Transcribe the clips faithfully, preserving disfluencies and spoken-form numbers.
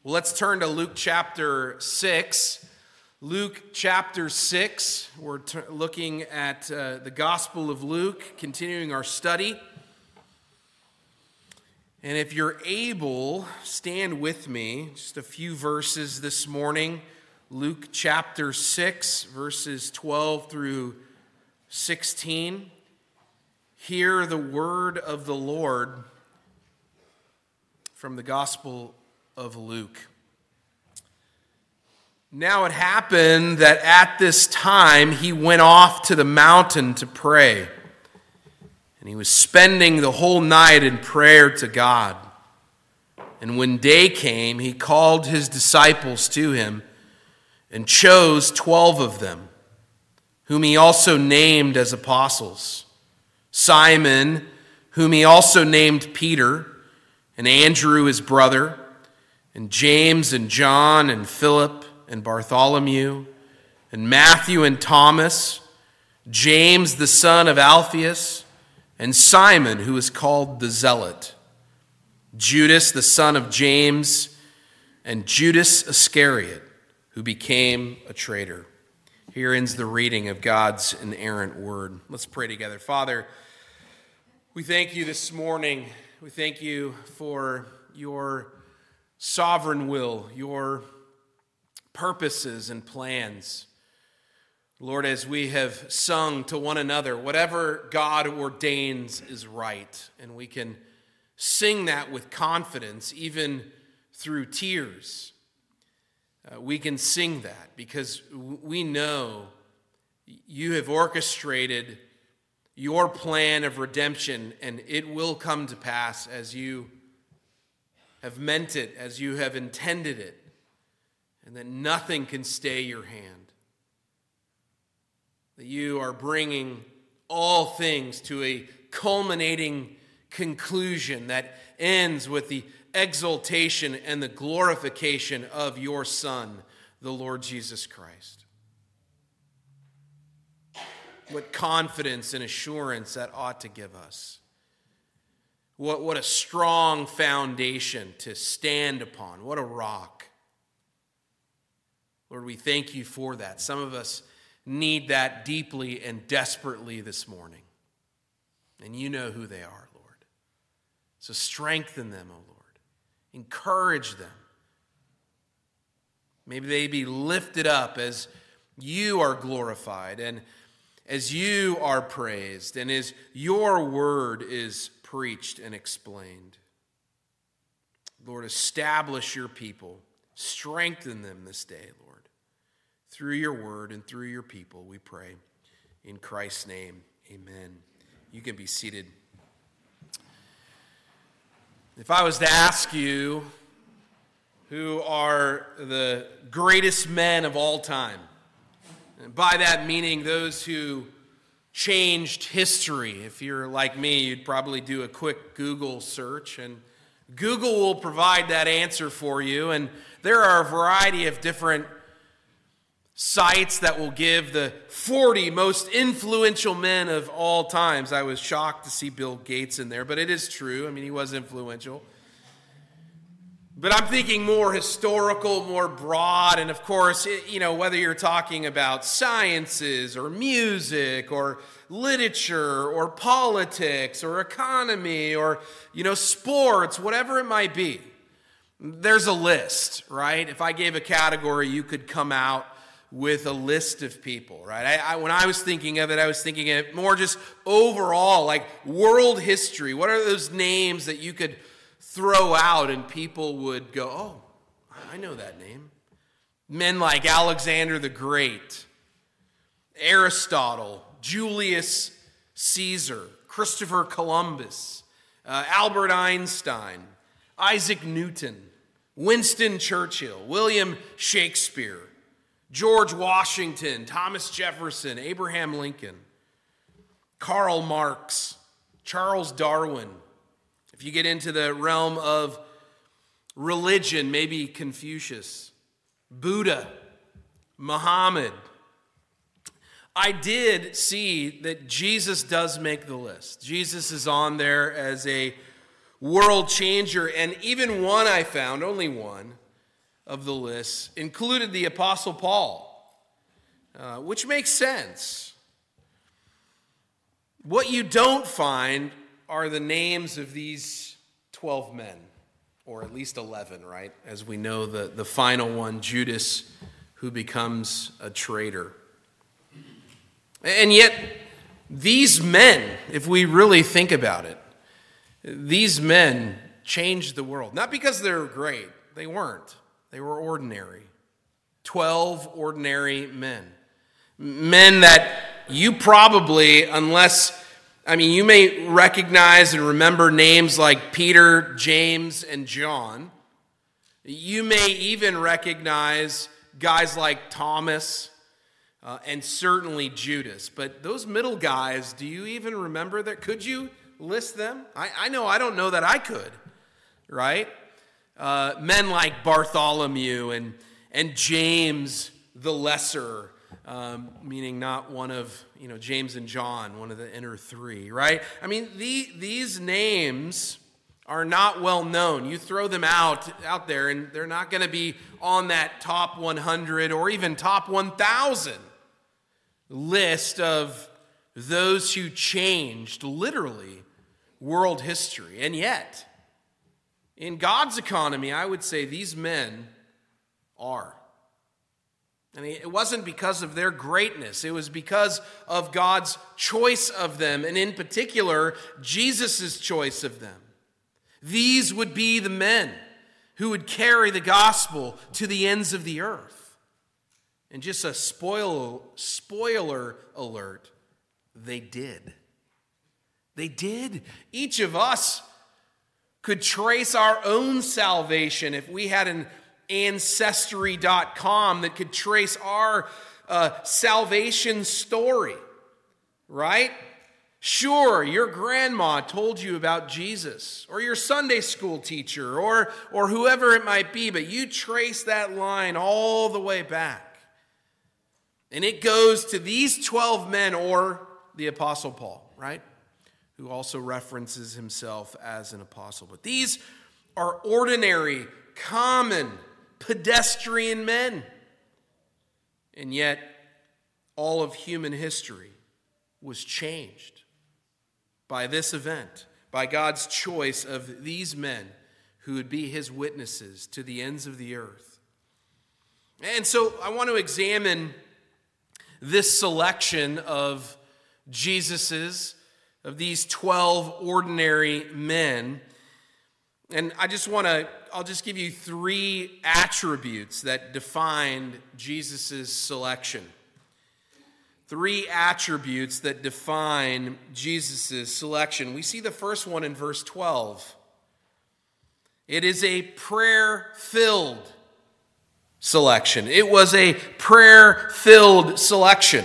Well, let's turn to Luke chapter six. Luke chapter six. We're t- looking at uh, the Gospel of Luke, continuing our study. And if you're able, stand with me just a few verses this morning. Luke chapter six, verses twelve through sixteen. Hear the word of the Lord from the Gospel of Luke. Now it happened that at this time he went off to the mountain to pray. And he was spending the whole night in prayer to God. And when day came, he called his disciples to him and chose twelve of them, whom he also named as apostles. Simon, whom he also named Peter, and Andrew his brother, and James and John and Philip and Bartholomew, and Matthew and Thomas, James the son of Alphaeus, and Simon, who is called the Zealot, Judas the son of James, and Judas Iscariot, who became a traitor. Here ends the reading of God's inerrant word. Let's pray together. Father, we thank you this morning. We thank you for your sovereign will, your purposes and plans. Lord, as we have sung to one another, whatever God ordains is right. And we can sing that with confidence, even through tears. Uh, we can sing that because we know you have orchestrated your plan of redemption, and it will come to pass as you have meant it, as you have intended it, and that nothing can stay your hand. That you are bringing all things to a culminating conclusion that ends with the exaltation and the glorification of your Son, the Lord Jesus Christ. What confidence and assurance that ought to give us. What, what a strong foundation to stand upon. What a rock. Lord, we thank you for that. Some of us need that deeply and desperately this morning. And you know who they are, Lord. So strengthen them, O Lord. Encourage them. Maybe they be lifted up as you are glorified and as you are praised and as your word is preached and explained. Lord, establish your people. Strengthen them this day, Lord. Through your word and through your people, we pray. In Christ's name, amen. You can be seated. If I was to ask you who are the greatest men of all time, and by that meaning those who changed history. If you're like me, you'd probably do a quick Google search, and Google will provide that answer for you. And there are a variety of different sites that will give the forty most influential men of all times. I was shocked to see Bill Gates in there, but it is true. I mean, he was influential. But I'm thinking more historical, more broad, and of course, you know, whether you're talking about sciences or music or literature or politics or economy or, you know, sports, whatever it might be, there's a list, right? If I gave a category, you could come out with a list of people, right? I, I, when I was thinking of it, I was thinking of it more just overall, like world history. What are those names that you could throw out and people would go, oh, I know that name. Men like Alexander the Great, Aristotle, Julius Caesar, Christopher Columbus, uh, Albert Einstein, Isaac Newton, Winston Churchill, William Shakespeare, George Washington, Thomas Jefferson, Abraham Lincoln, Karl Marx, Charles Darwin. If you get into the realm of religion, maybe Confucius, Buddha, Muhammad. I did see that Jesus does make the list. Jesus is on there as a world changer, and even one I found, only one, of the list included the Apostle Paul, uh, which makes sense. What you don't find are the names of these twelve men, or at least eleven, right? As we know, the, the final one, Judas, who becomes a traitor. And yet, these men, if we really think about it, these men changed the world. Not because they're great. They weren't. They were ordinary. Twelve ordinary men. Men that you probably, unless, I mean, you may recognize and remember names like Peter, James, and John. You may even recognize guys like Thomas uh, and certainly Judas. But those middle guys, do you even remember that? Could you list them? I, I know I don't know that I could, right? Uh, men like Bartholomew and, and James the Lesser, um, meaning not one of, you know, James and John, one of the inner three, right? I mean, the, these names are not well known. You throw them out, out there and they're not going to be on that top one hundred or even top one thousand list of those who changed, literally, world history. And yet, in God's economy, I would say these men are. I mean, it wasn't because of their greatness. It was because of God's choice of them, and in particular, Jesus' choice of them. These would be the men who would carry the gospel to the ends of the earth. And just a spoil, spoiler alert, they did. They did. Each of us could trace our own salvation if we had an ancestry dot com that could trace our uh, salvation story, right? Sure, your grandma told you about Jesus, or your Sunday school teacher, or, or whoever it might be, but you trace that line all the way back. And it goes to these twelve men, or the Apostle Paul, right? Who also references himself as an apostle. But these are ordinary, common, pedestrian men. And yet, all of human history was changed by this event, by God's choice of these men who would be his witnesses to the ends of the earth. And so I want to examine this selection of Jesus's, of these twelve ordinary men. And I just want to, I'll just give you three attributes that defined Jesus' selection. Three attributes that define Jesus' selection. We see the first one in verse twelve. It is a prayer-filled selection. It was a prayer-filled selection.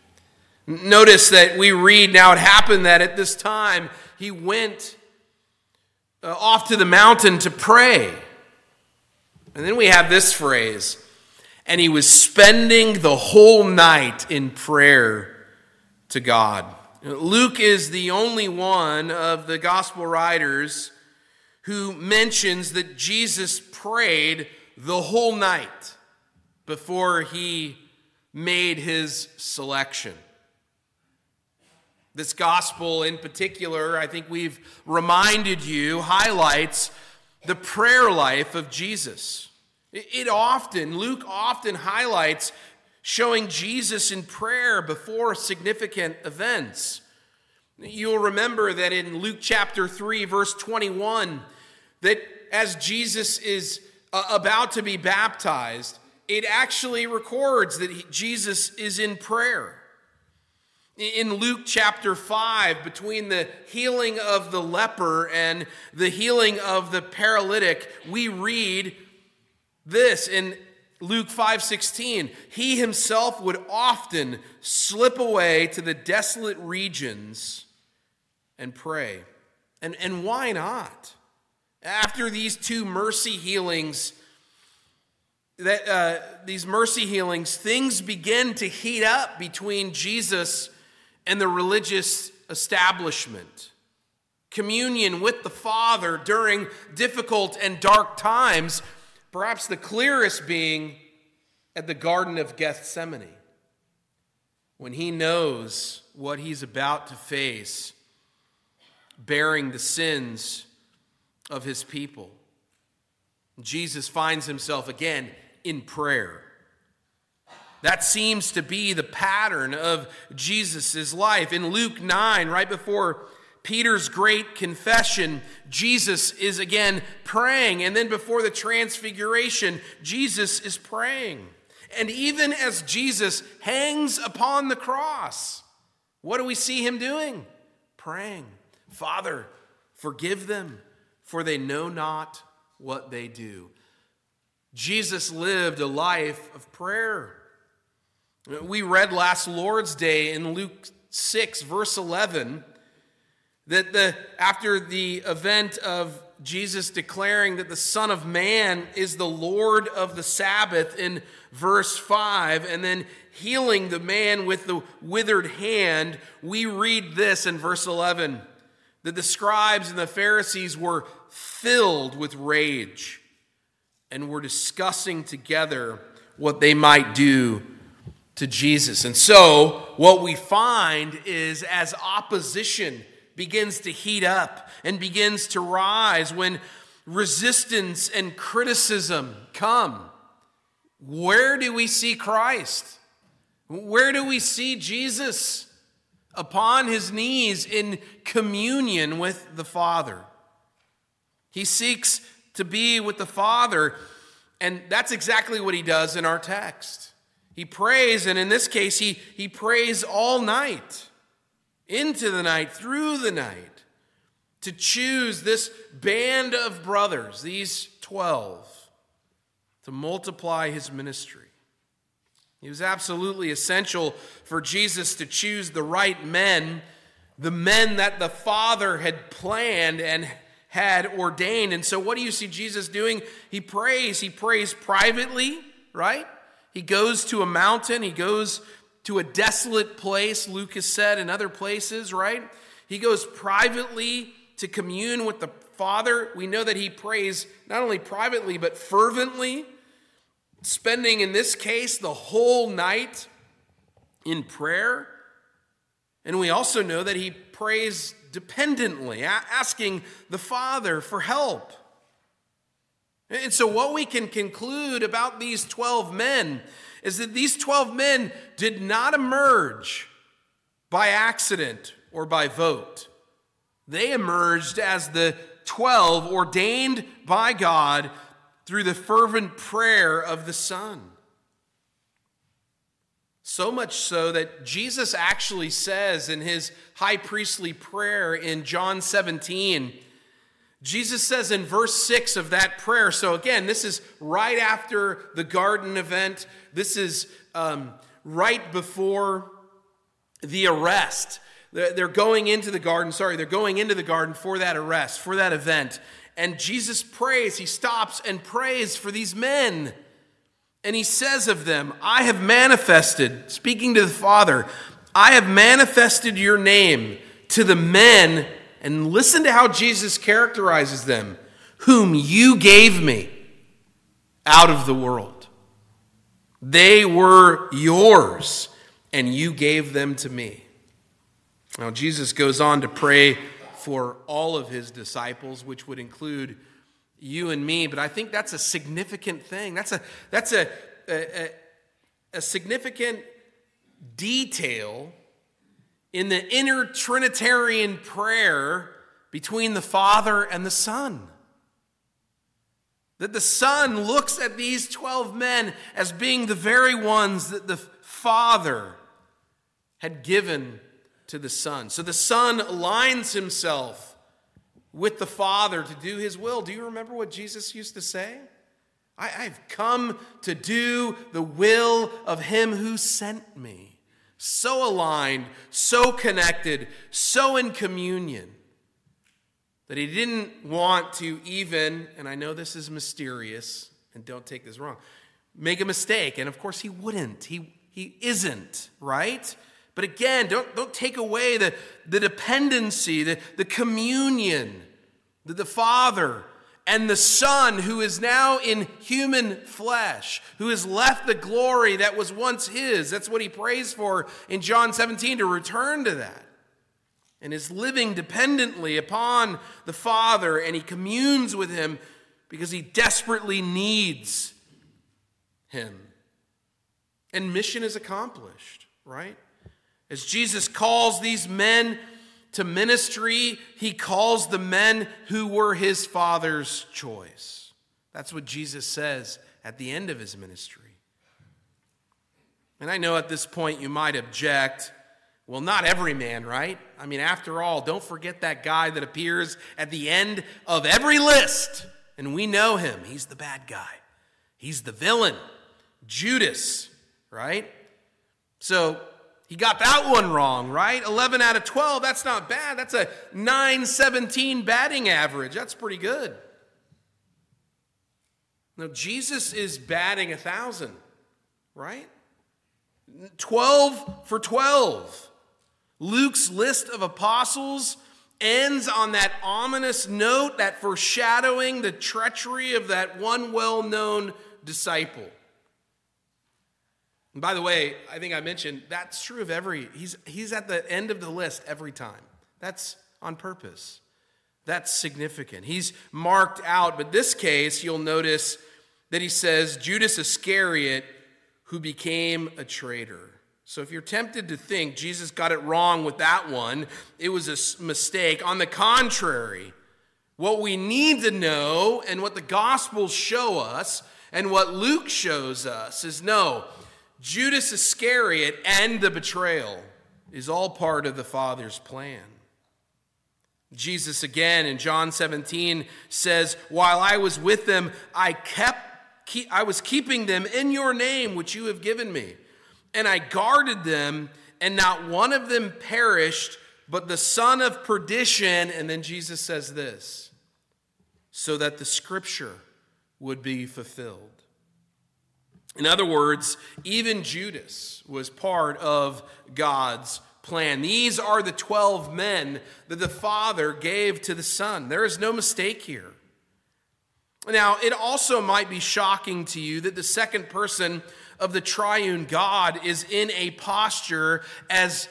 Notice that we read, now it happened that at this time he went uh, off to the mountain to pray. And then we have this phrase, and he was spending the whole night in prayer to God. Luke is the only one of the gospel writers who mentions that Jesus prayed the whole night before he made his selection. This gospel in particular, I think we've reminded you, highlights the prayer life of Jesus. It often, Luke often highlights showing Jesus in prayer before significant events. You'll remember that in Luke chapter three, verse twenty-one, that as Jesus is about to be baptized, it actually records that he, Jesus is in prayer. In Luke chapter five, between the healing of the leper and the healing of the paralytic, we read this in Luke five sixteen. He himself would often slip away to the desolate regions and pray. And, and why not? After these two mercy healings, that uh, these mercy healings, things begin to heat up between Jesus and the religious establishment. Communion with the Father during difficult and dark times Perhaps the clearest being at the Garden of Gethsemane, when he knows what he's about to face, bearing the sins of his people. Jesus finds himself again in prayer. That seems to be the pattern of Jesus' life. In Luke nine, right before Peter's great confession, Jesus is again praying. And then before the transfiguration, Jesus is praying. And even as Jesus hangs upon the cross, what do we see him doing? Praying. Father, forgive them, for they know not what they do. Jesus lived a life of prayer. We read last Lord's Day in Luke six, verse eleven, that the after the event of Jesus declaring that the Son of Man is the Lord of the Sabbath in verse five, and then healing the man with the withered hand, we read this in verse eleven, that the scribes and the Pharisees were filled with rage and were discussing together what they might do to Jesus. And so what we find is as opposition begins to heat up and begins to rise, when resistance and criticism come, where do we see Christ? Where do we see Jesus? Upon his knees in communion with the Father. He seeks to be with the Father, and that's exactly what he does in our text. He prays, and in this case, he, he prays all night, into the night, through the night, to choose this band of brothers, these twelve, to multiply his ministry. It was absolutely essential for Jesus to choose the right men, the men that the Father had planned and had ordained. And so what do you see Jesus doing? He prays. He prays privately, right? He goes to a mountain. He goes to a desolate place, Luke has said in other places, right? He goes privately to commune with the Father. We know that he prays not only privately, but fervently, spending, in this case, the whole night in prayer. And we also know that he prays dependently, asking the Father for help. And so what we can conclude about these twelve men is that these twelve men did not emerge by accident or by vote. They emerged as the twelve ordained by God through the fervent prayer of the Son. So much so that Jesus actually says in his high priestly prayer in John seventeen, Jesus says in verse six of that prayer, so again, this is right after the garden event. This is um, right before the arrest. They're going into the garden, sorry, they're going into the garden for that arrest, for that event. And Jesus prays, he stops and prays for these men. And he says of them, I have manifested, speaking to the Father, I have manifested your name to the men, and listen to how Jesus characterizes them, whom you gave me out of the world. They were yours, and you gave them to me. Now, Jesus goes on to pray for all of his disciples, which would include you and me, but I think that's a significant thing. That's a that's a a, a significant detail in the inner Trinitarian prayer between the Father and the Son. That the Son looks at these twelve men as being the very ones that the Father had given to the Son. So the Son aligns himself with the Father to do his will. Do you remember what Jesus used to say? I, I've come to do the will of him who sent me. So aligned, so connected, so in communion, that he didn't want to even, and I know this is mysterious, and don't take this wrong, make a mistake. And of course he wouldn't. He, he isn't, right? But again, don't, don't take away the, the dependency, the, the communion that the Father and the Son who is now in human flesh, who has left the glory that was once his. That's what he prays for in John seventeen, to return to that. And is living dependently upon the Father, and he communes with him because he desperately needs him. And mission is accomplished, right? As Jesus calls these men to ministry, he calls the men who were his Father's choice. That's what Jesus says at the end of his ministry. And I know at this point you might object, well, not every man, right? I mean, after all, don't forget that guy that appears at the end of every list. And we know him. He's the bad guy. He's the villain. Judas, right? So he got that one wrong, right? eleven out of twelve, that's not bad. That's a nine seventeen batting average. That's pretty good. No, Jesus is batting one thousand, right? twelve for twelve. Luke's list of apostles ends on that ominous note, that foreshadowing the treachery of that one well-known disciple. And by the way, I think I mentioned that's true of every, he's, he's at the end of the list every time. That's on purpose. That's significant. He's marked out, but this case, you'll notice that he says Judas Iscariot, who became a traitor. So if you're tempted to think Jesus got it wrong with that one, it was a mistake. On the contrary, what we need to know and what the Gospels show us and what Luke shows us is no, Judas Iscariot and the betrayal is all part of the Father's plan. Jesus again in John seventeen says, while I was with them, I kept, keep, I was keeping them in your name, which you have given me. And I guarded them, and not one of them perished, but the son of perdition. And then Jesus says this, so that the scripture would be fulfilled. In other words, even Judas was part of God's plan. These are the twelve men that the Father gave to the Son. There is no mistake here. Now, it also might be shocking to you that the second person of the triune God is in a posture as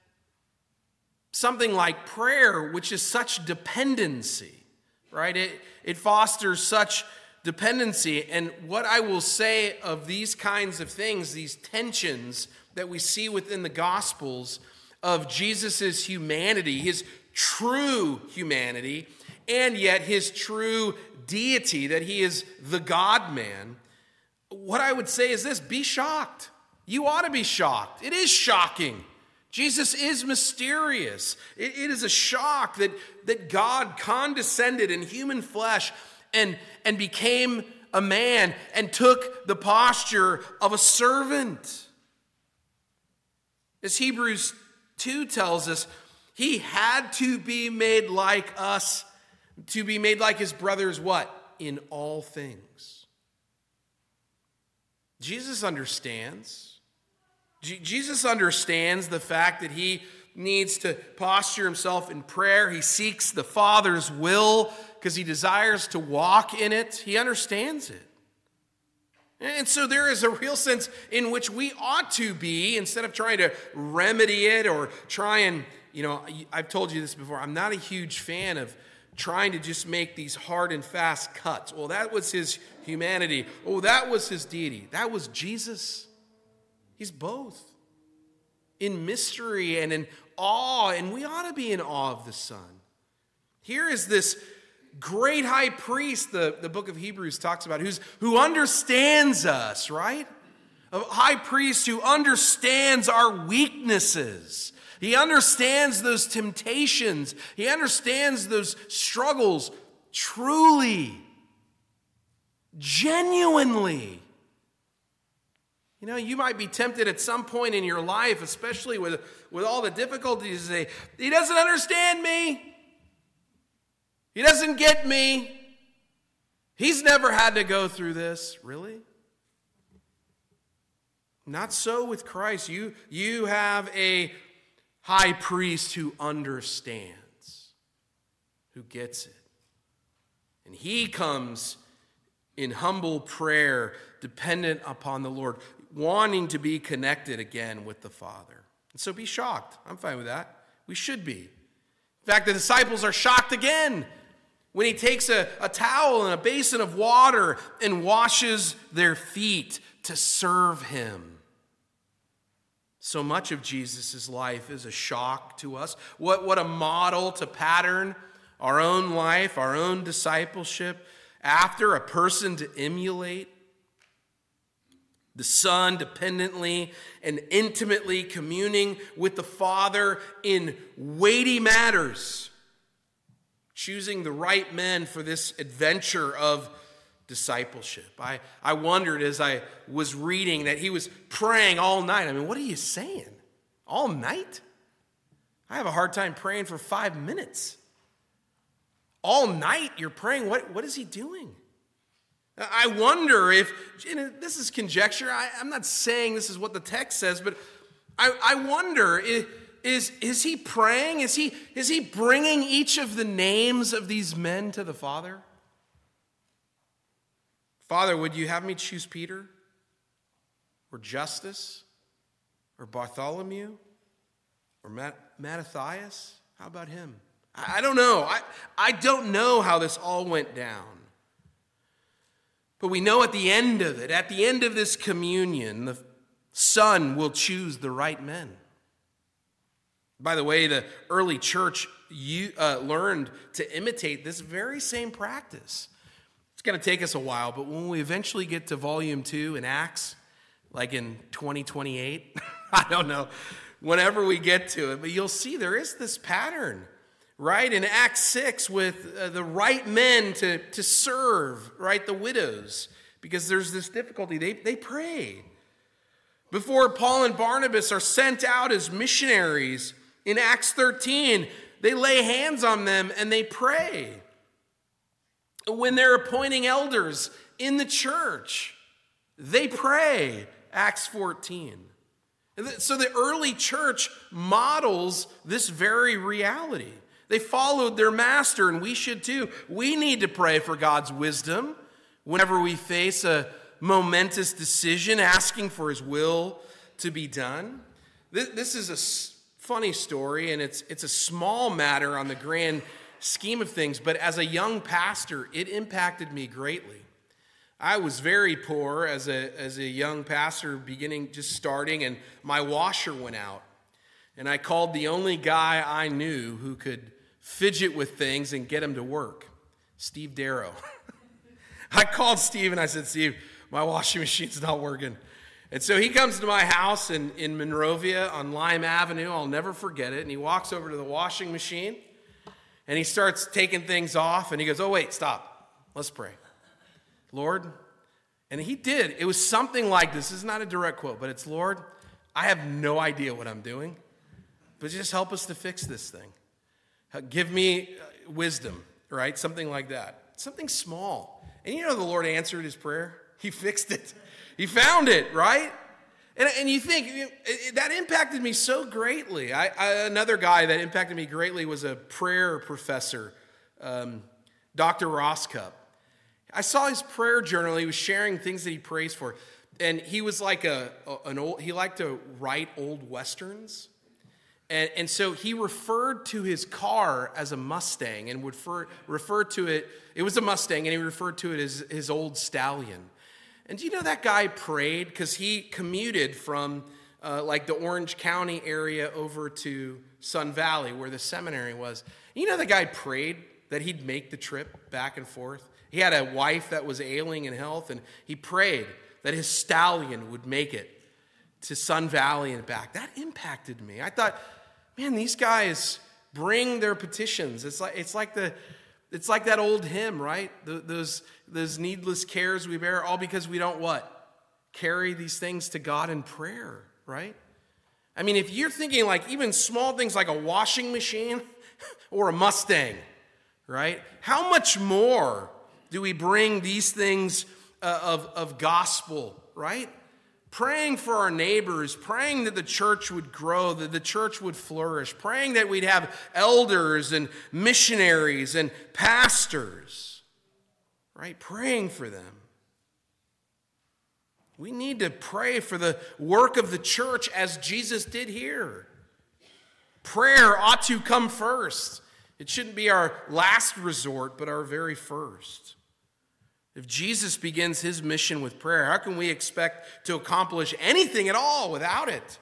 something like prayer, which is such dependency, right? It, it fosters such dependency. And what I will say of these kinds of things, these tensions that we see within the Gospels of Jesus' humanity, his true humanity, and yet his true deity, that he is the God-man, what I would say is this, be shocked. You ought to be shocked. It is shocking. Jesus is mysterious. It, it is a shock that, that God condescended in human flesh and, and became a man and took the posture of a servant. As Hebrews two tells us, he had to be made like us, to be made like his brothers, what? In all things. Jesus understands. G- Jesus understands the fact that he needs to posture himself in prayer. He seeks the Father's will because he desires to walk in it. He understands it. And so there is a real sense in which we ought to be, instead of trying to remedy it or try and, you know, I've told you this before, I'm not a huge fan of trying to just make these hard and fast cuts. Well, that was his humanity. Oh, that was his deity. That was Jesus. He's both. In mystery and in awe, and we ought to be in awe of the Son. Here is this great high priest, the, the book of Hebrews talks about, who's, who understands us, right? A high priest who understands our weaknesses. He understands those temptations. He understands those struggles truly, genuinely. You know, you might be tempted at some point in your life, especially with, with all the difficulties, to say, he doesn't understand me. He doesn't get me. He's never had to go through this. Really? Not so with Christ. You, you have a high priest who understands, who gets it. And he comes in humble prayer, dependent upon the Lord, wanting to be connected again with the Father. And so be shocked. I'm fine with that. We should be. In fact, the disciples are shocked again when he takes a, a towel and a basin of water and washes their feet to serve him. So much of Jesus' life is a shock to us. What, what a model to pattern our own life, our own discipleship after, a person to emulate. The Son dependently and intimately communing with the Father in weighty matters, choosing the right men for this adventure of discipleship. I, I wondered as I was reading that he was praying all night. I mean, what are you saying? All night? I have a hard time praying for five minutes. All night you're praying. What, what is he doing? I wonder if, and this is conjecture, I, I'm not saying this is what the text says, but I, I wonder, is, is, is he praying? Is he, is he bringing each of the names of these men to the Father? Father, would you have me choose Peter? Or Justus? Or Bartholomew? Or Matt, Mattathias? How about him? I, I don't know. I, I don't know how this all went down. But we know at the end of it, at the end of this communion, the Son will choose the right men. By the way, the early church you, uh, learned to imitate this very same practice. It's going to take us a while, but when we eventually get to volume two in Acts, like in twenty twenty-eight, I don't know, whenever we get to it, but you'll see there is this pattern. Right, in Acts six with uh, the right men to, to serve, right, the widows, because there's this difficulty. They, they pray. Before Paul and Barnabas are sent out as missionaries, in Acts thirteen, they lay hands on them and they pray. When they're appointing elders in the church, they pray, Acts fourteen. So the early church models this very reality. They followed their master, and we should too. We need to pray for God's wisdom whenever we face a momentous decision, asking for his will to be done. This is a funny story, and it's, it's a small matter on the grand scheme of things, but as a young pastor, it impacted me greatly. I was very poor as a, as a young pastor, beginning, just starting, and my washer went out. And I called the only guy I knew who could fidget with things and get him to work, Steve Darrow. I called Steve and I said, Steve, my washing machine's not working. And so he comes to my house in, in Monrovia on Lime Avenue. I'll never forget it. And he walks over to the washing machine and he starts taking things off. And he goes, oh, wait, stop. Let's pray. Lord, and he did. It was something like this. This is not a direct quote, but it's, Lord, I have no idea what I'm doing, but just help us to fix this thing. Give me wisdom, right? Something like that. Something small. And you know the Lord answered his prayer. He fixed it. He found it, right? And, and you think, it, it, that impacted me so greatly. I, I, another guy that impacted me greatly was a prayer professor, um, Doctor Roscup. I saw his prayer journal. He was sharing things that he prays for. And he was like a, an old, he liked to write old Westerns. And, and so he referred to his car as a Mustang and would refer, refer to it, it was a Mustang, and he referred to it as his old stallion. And do you know that guy prayed? Because he commuted from uh, like the Orange County area over to Sun Valley where the seminary was. And you know the guy prayed that he'd make the trip back and forth? He had a wife that was ailing in health, and he prayed that his stallion would make it to Sun Valley and back. That impacted me. I thought, man, these guys bring their petitions. It's like it's like the it's like that old hymn, right? The, those those needless cares we bear, all because we don't what? Carry these things to God in prayer, right? I mean, if you're thinking like even small things like a washing machine or a Mustang, right? How much more do we bring these things uh, of, of gospel, right? Praying for our neighbors, praying that the church would grow, that the church would flourish, praying that we'd have elders and missionaries and pastors. right? Praying for them. We need to pray for the work of the church as Jesus did here. Prayer ought to come first. It shouldn't be our last resort, but our very first. If Jesus begins his mission with prayer, how can we expect to accomplish anything at all without it?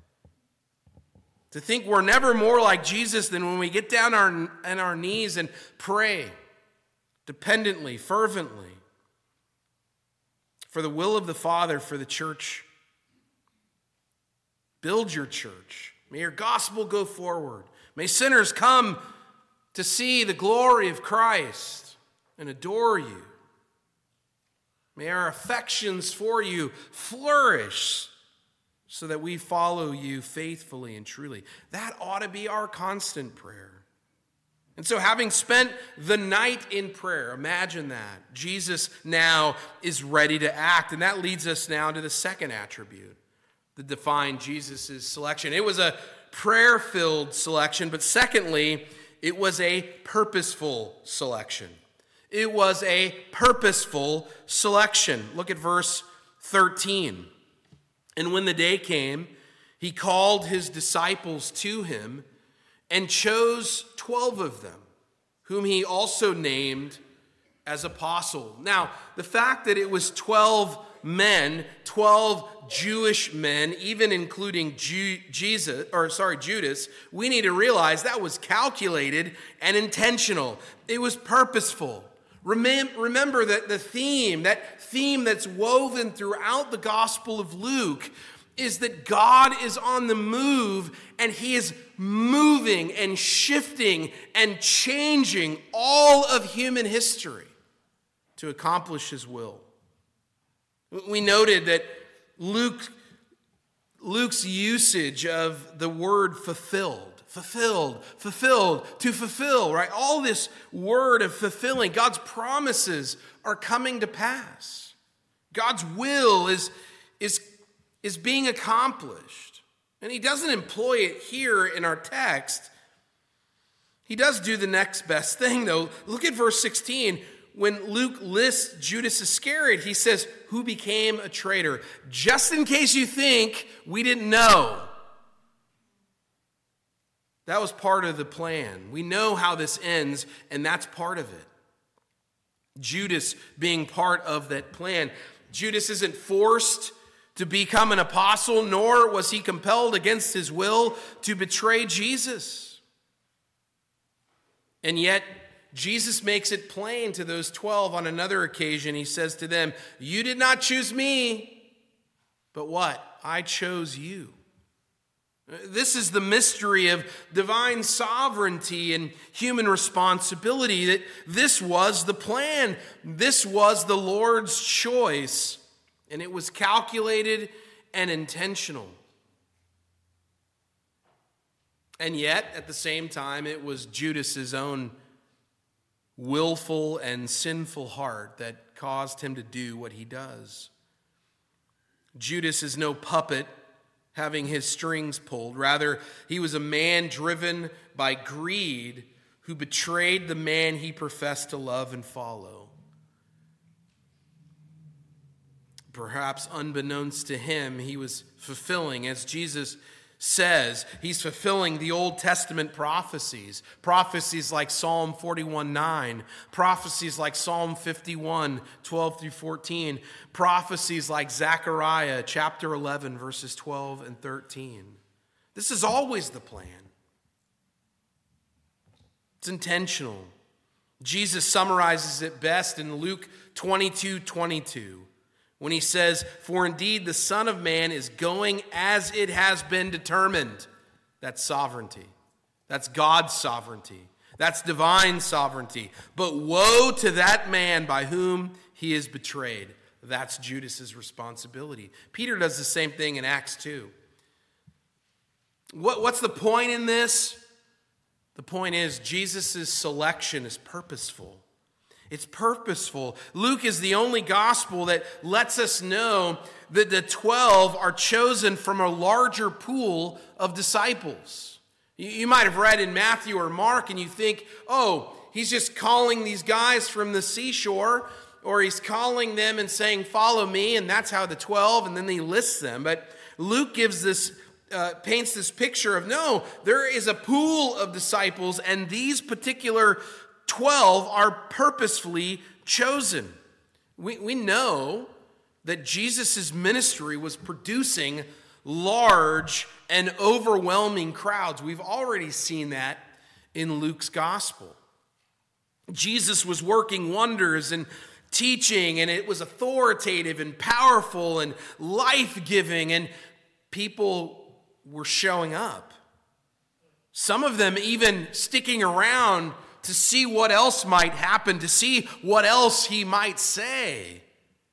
To think we're never more like Jesus than when we get down our, on our knees and pray dependently, fervently, for the will of the Father, for the church. Build your church. May your gospel go forward. May sinners come to see the glory of Christ and adore you. May our affections for you flourish so that we follow you faithfully and truly. That ought to be our constant prayer. And so having spent the night in prayer, imagine that. Jesus now is ready to act. And that leads us now to the second attribute that defined Jesus' selection. It was a prayer-filled selection, but secondly, it was a purposeful selection. It was a purposeful selection. Look at verse thirteen. And when the day came, he called his disciples to him and chose twelve of them, whom he also named as apostles. Now, the fact that it was twelve men, twelve Jewish men, even including Ju- Jesus, or sorry, Judas, we need to realize that was calculated and intentional. It was purposeful. Remember that the theme, that theme that's woven throughout the Gospel of Luke, is that God is on the move and he is moving and shifting and changing all of human history to accomplish his will. We noted that Luke, Luke's usage of the word fulfilled, fulfilled, fulfilled, to fulfill, right? All this word of fulfilling, God's promises are coming to pass. God's will is, is, is being accomplished. And he doesn't employ it here in our text. He does do the next best thing, though. Look at verse sixteen. When Luke lists Judas Iscariot, he says, who became a traitor. Just in case you think we didn't know. That was part of the plan. We know how this ends, and that's part of it. Judas being part of that plan. Judas isn't forced to become an apostle, nor was he compelled against his will to betray Jesus. And yet, Jesus makes it plain to those twelve on another occasion. He says to them, you did not choose me, but what? I chose you. This is the mystery of divine sovereignty and human responsibility, that this was the plan. This was the Lord's choice, and it was calculated and intentional. And yet, at the same time, it was Judas's own willful and sinful heart that caused him to do what he does. Judas is no puppet having his strings pulled. Rather, he was a man driven by greed who betrayed the man he professed to love and follow. Perhaps unbeknownst to him, he was fulfilling, as Jesus says, he's fulfilling the Old Testament prophecies. Prophecies like Psalm forty-one nine. Prophecies like Psalm fifty-one, twelve through fourteen. Prophecies like Zechariah chapter eleven, verses twelve and thirteen. This is always the plan. It's intentional. Jesus summarizes it best in Luke twenty-two twenty-two. When he says, for indeed the Son of Man is going as it has been determined. That's sovereignty. That's God's sovereignty. That's divine sovereignty. But woe to that man by whom he is betrayed. That's Judas's responsibility. Peter does the same thing in Acts two. What, what's the point in this? The point is Jesus' selection is purposeful. It's purposeful. Luke is the only gospel that lets us know that the twelve are chosen from a larger pool of disciples. You might have read in Matthew or Mark and you think, oh, he's just calling these guys from the seashore or he's calling them and saying, follow me, and that's how the twelve, and then he lists them. But Luke gives this, uh, paints this picture of, no, there is a pool of disciples, and these particular twelve are purposefully chosen. We, we know that Jesus' ministry was producing large and overwhelming crowds. We've already seen that in Luke's gospel. Jesus was working wonders and teaching, and it was authoritative and powerful and life-giving, and people were showing up. Some of them even sticking around to see what else might happen, to see what else he might say.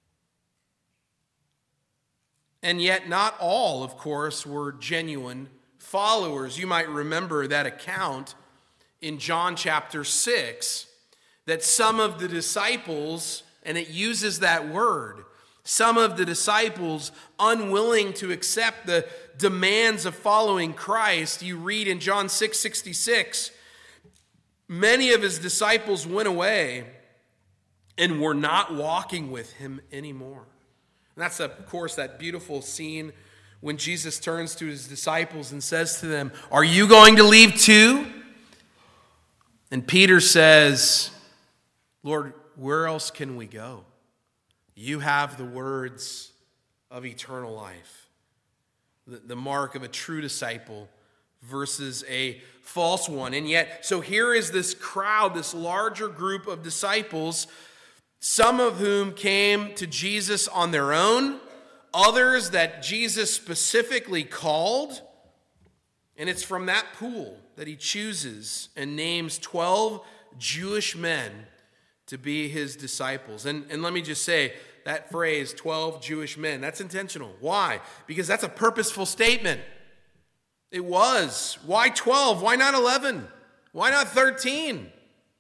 And yet not all, of course, were genuine followers. You might remember that account in John chapter six, that some of the disciples, and it uses that word, some of the disciples unwilling to accept the demands of following Christ. You read in John six sixty-six, many of his disciples went away and were not walking with him anymore. And that's, of course, that beautiful scene when Jesus turns to his disciples and says to them, are you going to leave too? And Peter says, Lord, where else can we go? You have the words of eternal life. The, the mark of a true disciple versus a false one. And yet, so here is this crowd, this larger group of disciples, some of whom came to Jesus on their own, others that Jesus specifically called. And it's from that pool that he chooses and names twelve Jewish men to be his disciples. And, and let me just say, that phrase, twelve Jewish men, that's intentional. Why? Because that's a purposeful statement. It was. Why twelve? Why not eleven? Why not thirteen?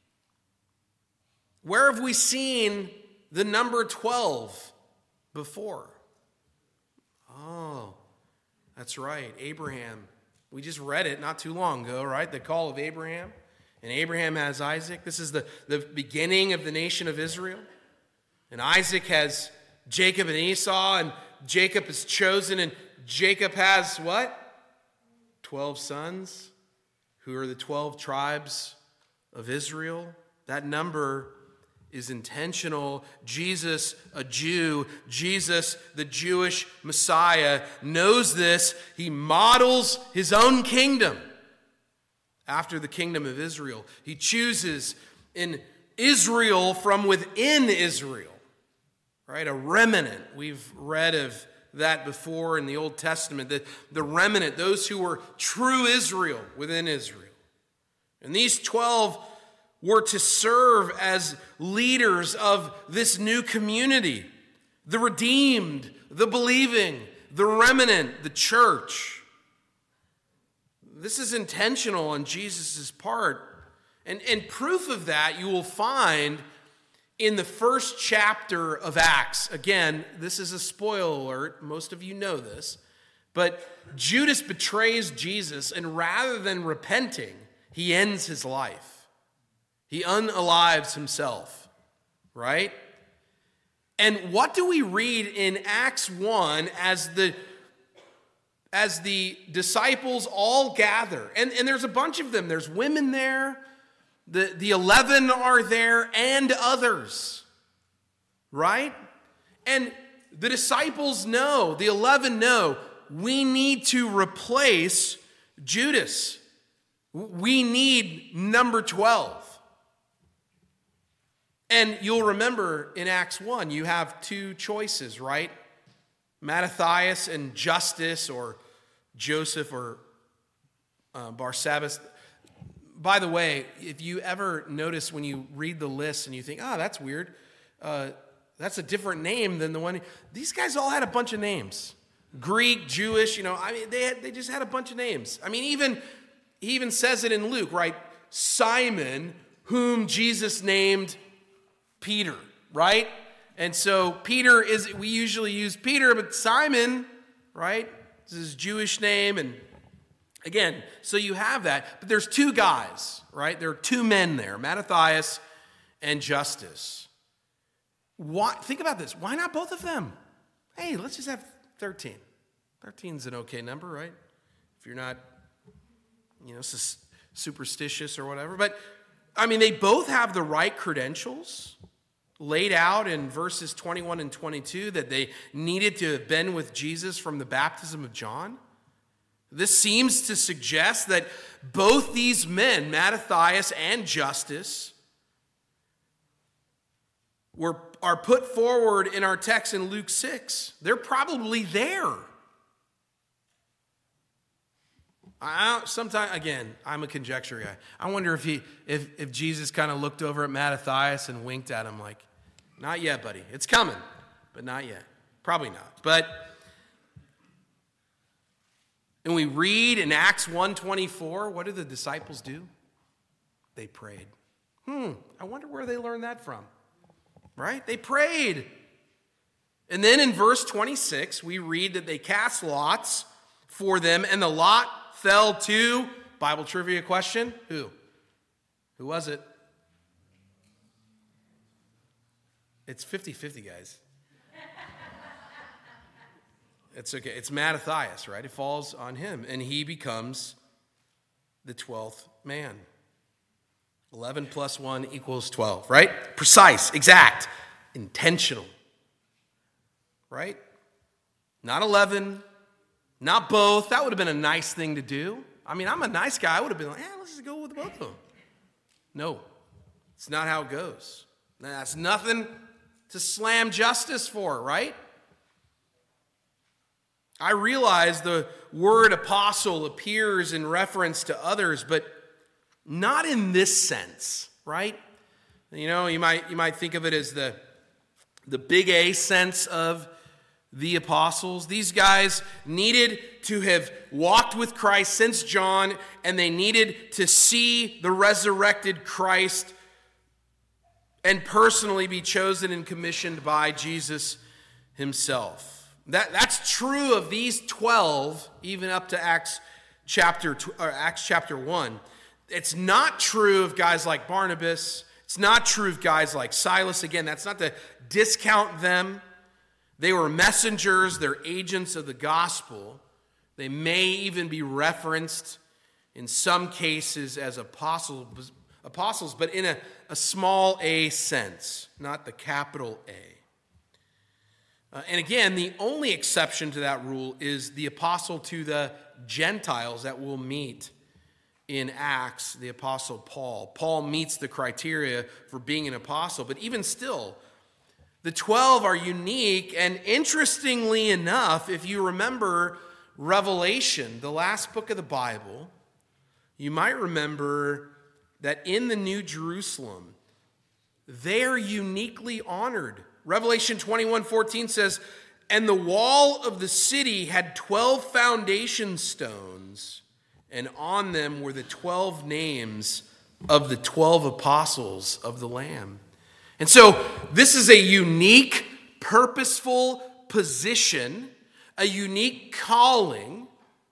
Where have we seen the number twelve before? Oh, that's right, Abraham. We just read it not too long ago, right? The call of Abraham. And Abraham has Isaac. This is the, the beginning of the nation of Israel. And Isaac has Jacob and Esau, and Jacob is chosen, and Jacob has what? Twelve sons, who are the twelve tribes of Israel. That number is intentional. Jesus, a Jew, Jesus, the Jewish Messiah, knows this. He models his own kingdom after the kingdom of Israel. He chooses in Israel from within Israel, right? A remnant. We've read of that before in the Old Testament, the, the remnant, those who were true Israel within Israel. And these twelve were to serve as leaders of this new community, the redeemed, the believing, the remnant, the church. This is intentional on Jesus' part. And, and proof of that you will find in the first chapter of Acts. Again, this is a spoiler alert. Most of you know this. But Judas betrays Jesus, and rather than repenting, he ends his life. He unalives himself, right? And what do we read in Acts one as the as the disciples all gather? And, and there's a bunch of them. There's women there. The, the eleven are there and others, right? And the disciples know, the eleven know, we need to replace Judas. We need number twelve. And you'll remember in Acts one, you have two choices, right? Mattathias and Justus, or Joseph, or uh, Barsabbas. By the way, if you ever notice when you read the list and you think, oh, that's weird, uh, that's a different name than the one. These guys all had a bunch of names. Greek, Jewish, you know, I mean, they had, they just had a bunch of names. I mean, even he even says it in Luke, right? Simon, whom Jesus named Peter, right? And so Peter is, we usually use Peter, but Simon, right? This is his Jewish name. And again, so you have that. But there's two guys, right? There are two men there, Mattathias and Justus. Why, think about this. Why not both of them? Hey, let's just have thirteen. thirteen's an okay number, right? If you're not, you know, superstitious or whatever. But, I mean, they both have the right credentials laid out in verses twenty-one and twenty-two that they needed to have been with Jesus from the baptism of John. This seems to suggest that both these men, Mattathias and Justus, were, are put forward in our text in Luke six. They're probably there. I sometimes, again, I'm a conjecture guy. I wonder if he, if, if Jesus kind of looked over at Mattathias and winked at him like, not yet, buddy. It's coming, but not yet. Probably not. But, and we read in Acts one twenty-four, what do the disciples do? They prayed. Hmm, I wonder where they learned that from. Right? They prayed. And then in verse twenty-six, we read that they cast lots for them, and the lot fell to, Bible trivia question, who? Who was it? It's fifty-fifty, guys. It's okay. It's Mattathias, right? It falls on him, and he becomes the twelfth man. eleven plus one equals twelve, right? Precise, exact, intentional, right? Not eleven, not both. That would have been a nice thing to do. I mean, I'm a nice guy. I would have been like, yeah, let's just go with both of them. No, it's not how it goes. That's nothing to slam Justus for, right? I realize the word apostle appears in reference to others, but not in this sense, right? You know, you might you might think of it as the, the big A sense of the apostles. These guys needed to have walked with Christ since John, and they needed to see the resurrected Christ and personally be chosen and commissioned by Jesus himself. That, that's true of these twelve, even up to Acts chapter or Acts chapter one. It's not true of guys like Barnabas. It's not true of guys like Silas. Again, that's not to discount them. They were messengers. They're agents of the gospel. They may even be referenced in some cases as apostles, apostles, but in a, a small a sense, not the capital A. Uh, and again, the only exception to that rule is the apostle to the Gentiles that we'll meet in Acts, the apostle Paul. Paul meets the criteria for being an apostle, but even still, the twelve are unique, and interestingly enough, if you remember Revelation, the last book of the Bible, you might remember that in the New Jerusalem, they are uniquely honored. Revelation twenty-one fourteen says, "And the wall of the city had twelve foundation stones, and on them were the twelve names of the twelve apostles of the Lamb." And so this is a unique, purposeful position, a unique calling,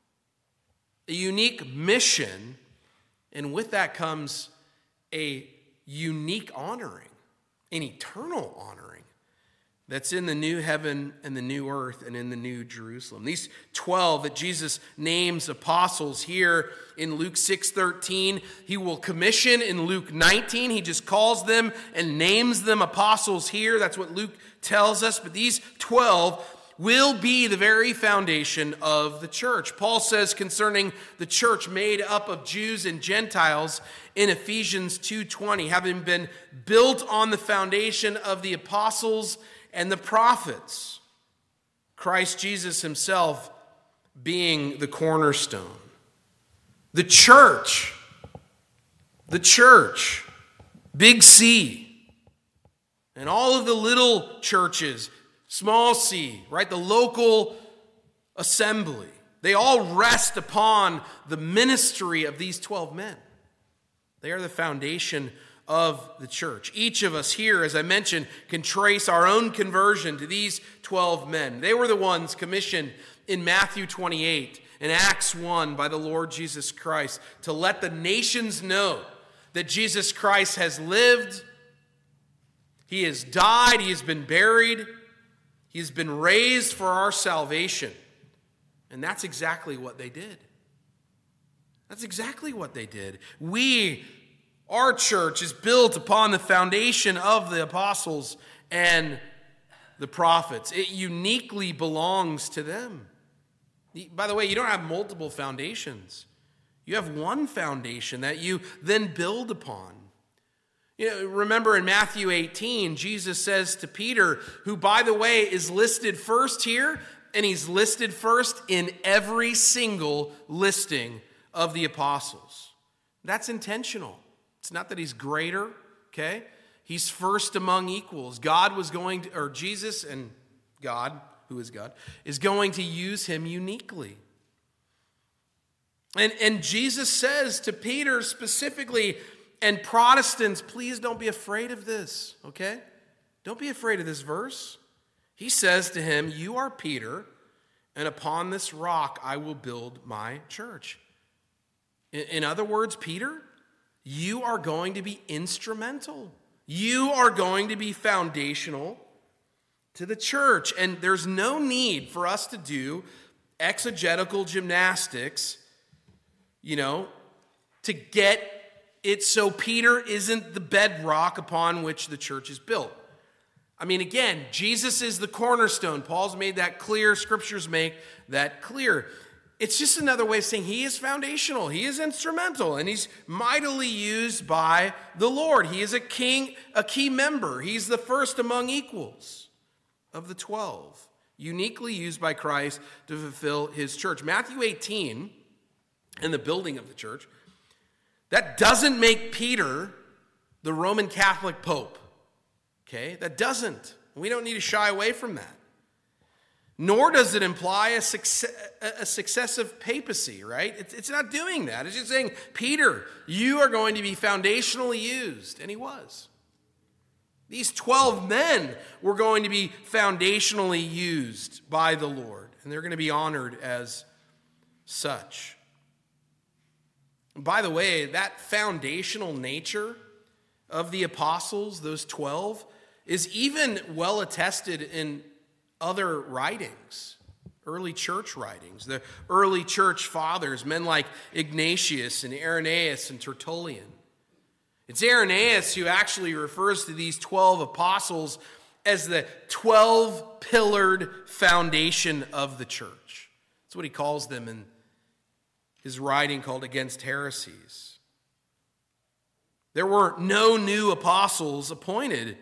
a unique mission, and with that comes a unique honoring, an eternal honoring that's in the new heaven and the new earth and in the new Jerusalem. These twelve that Jesus names apostles here in Luke six thirteen, he will commission in Luke nineteen. He just calls them and names them apostles here. That's what Luke tells us. But these twelve will be the very foundation of the church. Paul says concerning the church made up of Jews and Gentiles in Ephesians two twenty, having been built on the foundation of the apostles and the prophets, Christ Jesus himself being the cornerstone. The church, the church, big C, and all of the little churches, small c, right? The local assembly, they all rest upon the ministry of these twelve men. They are the foundation of the church. Each of us here, as I mentioned, can trace our own conversion to these twelve men. They were the ones commissioned in Matthew twenty-eight and Acts one by the Lord Jesus Christ to let the nations know that Jesus Christ has lived, He has died, he has been buried, he has been raised for our salvation. And that's exactly what they did. That's exactly what they did. We, our church, is built upon the foundation of the apostles and the prophets. It uniquely belongs to them. By the way, you don't have multiple foundations. You have one foundation that you then build upon. You know, remember in Matthew eighteen, Jesus says to Peter, who, by the way, is listed first here, and he's listed first in every single listing of the apostles. That's intentional. It's not that he's greater, okay? He's first among equals. God was going to, or Jesus and God, who is God, is going to use him uniquely. And, and Jesus says to Peter specifically, and Protestants, please don't be afraid of this, okay? Don't be afraid of this verse. He says to him, you are Peter, and upon this rock I will build my church. In, in other words, Peter, you are going to be instrumental. You are going to be foundational to the church. And there's no need for us to do exegetical gymnastics, you know, to get it so Peter isn't the bedrock upon which the church is built. I mean, again, Jesus is the cornerstone. Paul's made that clear. Scriptures make that clear. It's just another way of saying he is foundational. He is instrumental, and he's mightily used by the Lord. He is a king, a key member. He's the first among equals of the twelve, uniquely used by Christ to fulfill his church. Matthew eighteen, and the building of the church, that doesn't make Peter the Roman Catholic Pope. Okay? That doesn't. We don't need to shy away from that. Nor does it imply a, success, a successive papacy, right? It's, it's not doing that. It's just saying, Peter, you are going to be foundationally used. And he was. These twelve men were going to be foundationally used by the Lord. And they're going to be honored as such. By the way, that foundational nature of the apostles, those twelve, is even well attested in other writings, early church writings. The early church fathers, men like Ignatius and Irenaeus and Tertullian. It's Irenaeus who actually refers to these twelve apostles as the twelve-pillared foundation of the church. That's what he calls them in his writing called Against Heresies. There were no new apostles appointed.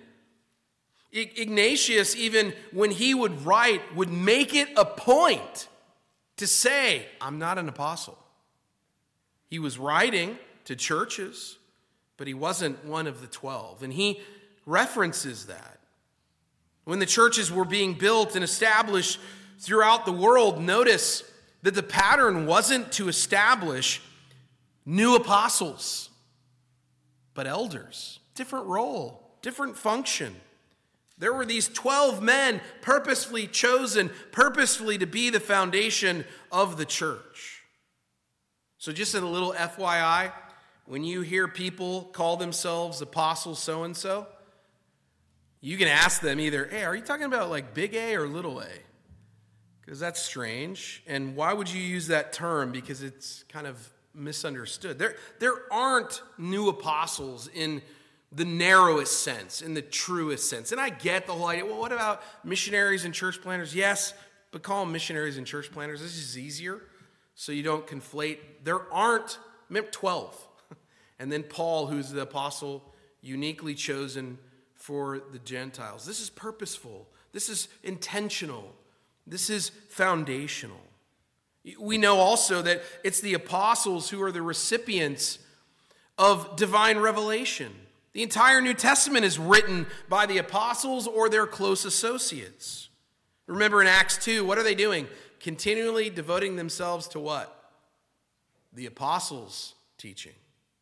Ignatius, even when he would write, would make it a point to say, I'm not an apostle. He was writing to churches, but he wasn't one of the twelve. And he references that. When the churches were being built and established throughout the world, notice that the pattern wasn't to establish new apostles, but elders. Different role, different function. There were these twelve men purposefully chosen, purposefully to be the foundation of the church. So just a little F Y I, when you hear people call themselves apostles so-and-so, you can ask them either, hey, are you talking about like big A or little a? Because that's strange. And why would you use that term? Because it's kind of misunderstood. There, there aren't new apostles in the narrowest sense, in the truest sense. And I get the whole idea, well, what about missionaries and church planters? Yes, but call them missionaries and church planters. This is easier, so you don't conflate. There aren't, remember, twelve. And then Paul, who's the apostle uniquely chosen for the Gentiles. This is purposeful. This is intentional. This is foundational. We know also that it's the apostles who are the recipients of divine revelation. The entire New Testament is written by the apostles or their close associates. Remember in Acts two, what are they doing? Continually devoting themselves to what? The apostles' teaching.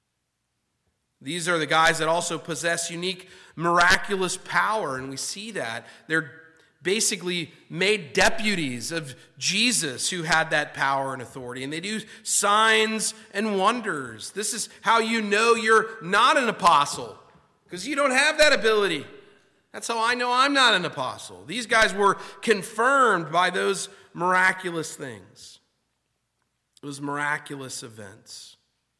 These are the guys that also possess unique miraculous power, and we see that. They're basically made deputies of Jesus who had that power and authority, and they do signs and wonders. This is how you know you're not an apostle, because you don't have that ability. That's how I know I'm not an apostle. These guys were confirmed by those miraculous things, those miraculous events.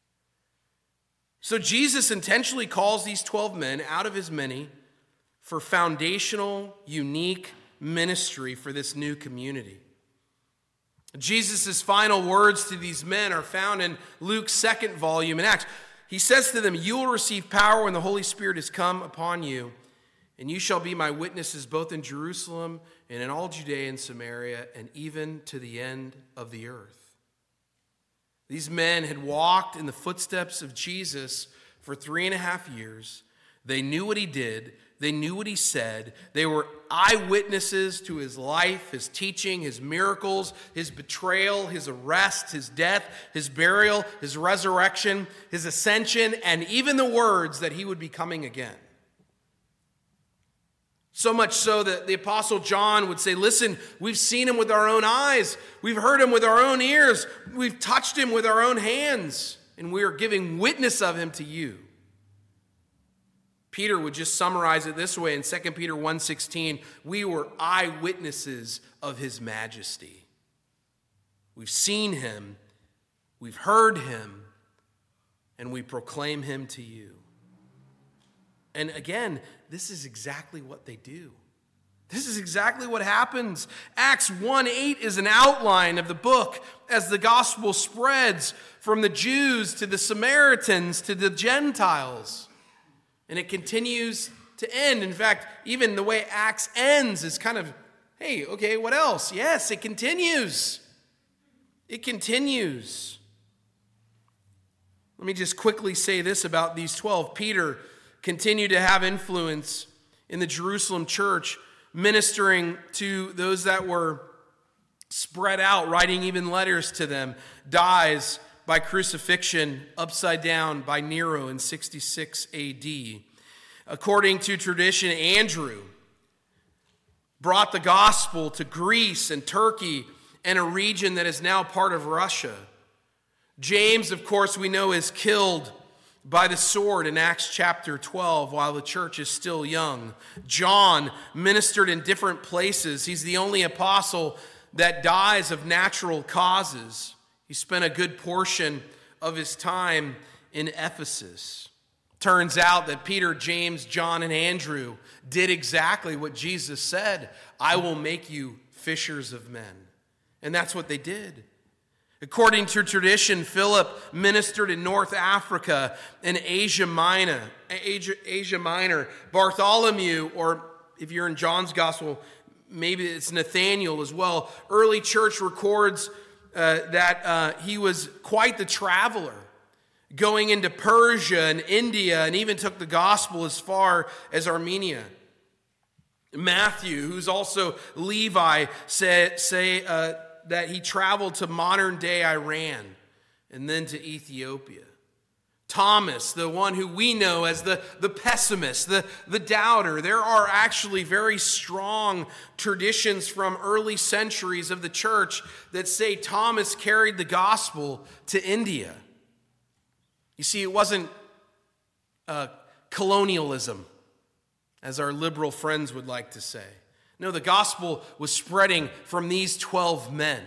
So Jesus intentionally calls these twelve men out of his many for foundational, unique ministry for this new community. Jesus' final words to these men are found in Luke's second volume in Acts. He says to them, "You will receive power when the Holy Spirit has come upon you, and you shall be my witnesses both in Jerusalem and in all Judea and Samaria and even to the end of the earth." These men had walked in the footsteps of Jesus for three and a half years. They knew what he did. They knew what he said. They were eyewitnesses to his life, his teaching, his miracles, his betrayal, his arrest, his death, his burial, his resurrection, his ascension, and even the words that he would be coming again. So much so that the Apostle John would say, listen, we've seen him with our own eyes. We've heard him with our own ears. We've touched him with our own hands. And we are giving witness of him to you. Peter would just summarize it this way in Second Peter one sixteen, we were eyewitnesses of his majesty. We've seen him, we've heard him, and we proclaim him to you. And again, this is exactly what they do. This is exactly what happens. Acts one eight is an outline of the book as the gospel spreads from the Jews to the Samaritans to the Gentiles. And it continues to end. In fact, even the way Acts ends is kind of, hey, okay, what else? Yes, it continues. It continues. Let me just quickly say this about these twelve. Peter continued to have influence in the Jerusalem church, ministering to those that were spread out, writing even letters to them, dies by crucifixion upside down by Nero in sixty-six A D. According to tradition, Andrew brought the gospel to Greece and Turkey and a region that is now part of Russia. James, of course, we know is killed by the sword in Acts chapter twelve while the church is still young. John ministered in different places. He's the only apostle that dies of natural causes. He spent a good portion of his time in Ephesus. Turns out that Peter, James, John, and Andrew did exactly what Jesus said. I will make you fishers of men. And that's what they did. According to tradition, Philip ministered in North Africa and Asia Minor. Asia, Asia Minor. Bartholomew, or if you're in John's gospel, maybe it's Nathaniel as well. Early church records uh, that uh, he was quite the traveler, going into Persia and India, and even took the gospel as far as Armenia. Matthew, who's also Levi, say, say uh, that he traveled to modern-day Iran and then to Ethiopia. Thomas, the one who we know as the, the pessimist, the, the doubter. There are actually very strong traditions from early centuries of the church that say Thomas carried the gospel to India. You see, it wasn't uh, colonialism, as our liberal friends would like to say. No, the gospel was spreading from these twelve men.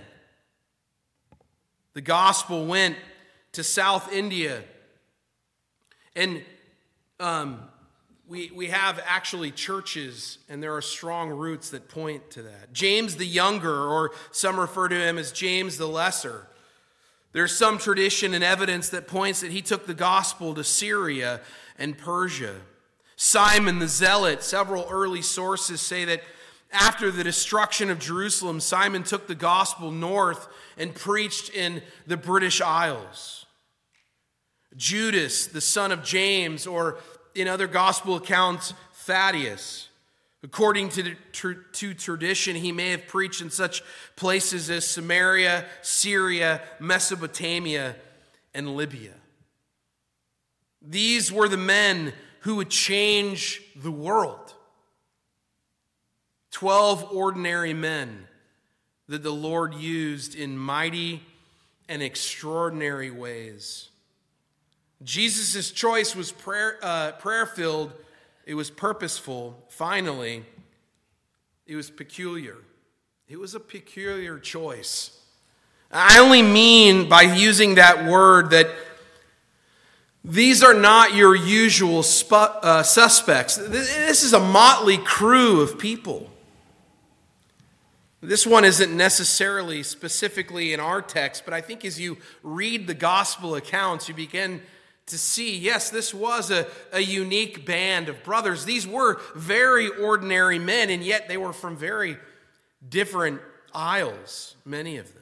The gospel went to South India. And um, we, we have actually churches, and there are strong roots that point to that. James the Younger, or some refer to him as James the Lesser. There's some tradition and evidence that points that he took the gospel to Syria and Persia. Simon the Zealot, several early sources say that after the destruction of Jerusalem, Simon took the gospel north and preached in the British Isles. Judas, the son of James, or in other gospel accounts, Thaddeus. According to, to tradition, he may have preached in such places as Samaria, Syria, Mesopotamia, and Libya. These were the men who would change the world. Twelve ordinary men that the Lord used in mighty and extraordinary ways. Jesus' choice was prayer, uh, prayer-filled it was purposeful. Finally, it was peculiar. It was a peculiar choice. I only mean by using that word that these are not your usual spu- uh, suspects. This is a motley crew of people. This one isn't necessarily specifically in our text, but I think as you read the gospel accounts, you begin to see, yes, this was a, a unique band of brothers. These were very ordinary men, and yet they were from very different aisles, many of them.